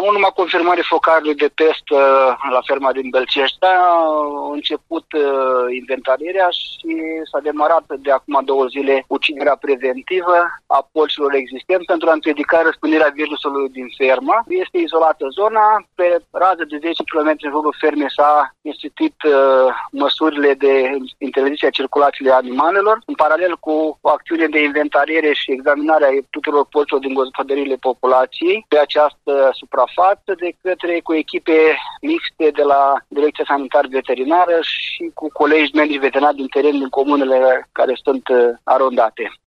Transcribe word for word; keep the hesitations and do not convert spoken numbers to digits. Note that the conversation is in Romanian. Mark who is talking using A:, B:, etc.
A: În urma confirmării focarului de pest la ferma din Bălcești, a început inventarierea și s-a demarat de acum două zile uciderea preventivă a porcilor existenți pentru a împiedica răspândirea virusului din fermă. Este izolată zona, pe rază de zece kilometri în jurul fermei s-a instituit uh, măsurile de interziție a circulației animalelor, în paralel cu o acțiune de inventariere și examinarea tuturor porcilor din gospodăriile populației pe această suprafață de către cu echipe mixte de la Direcția Sanitar Veterinară și cu colegi medici veterinari din teren din comunele care sunt uh, arondate.